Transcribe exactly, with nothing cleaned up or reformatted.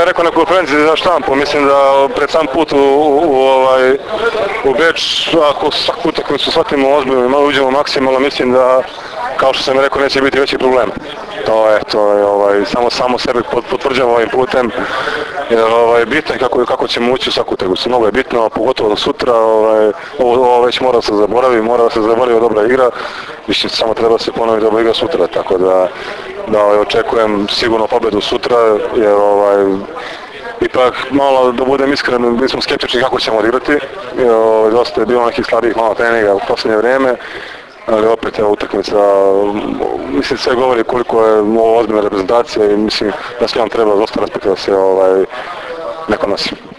rekao na konferenciji za štampu, mislim da pred sam put u, u, u, ovaj, u Beč, ako svaku utakmicu shvatimo ozbiljno i malo uđemo maksimalno, mislim da, kao što sam rekao, neće biti veći problem. To je, to je, ovaj, samo, samo sebe potvrđamo ovim putem, jer ovaj, bitno je kako, kako ćemo ući u svaku utakmicu. Mnogo je bitno, pogotovo do sutra, ovaj, ovo, ovo već mora se zaboravi, mora se zaboravi dobra igra, više samo treba se ponoviti dobra igra sutra, tako da, da ovaj, očekujem sigurno pobjedu sutra, jer ovaj, ipak malo, da budem iskren, bili smo skeptični kako ćemo odigrati, jer ovaj, dosta je bilo nekih slabih malo treninga u posljednje vrijeme, ali opet je utakmica, mislim sve govori koliko je ovo ozbiljna reprezentacija i mislim da sve vam treba dosta raspita da se ovaj, neko nosi.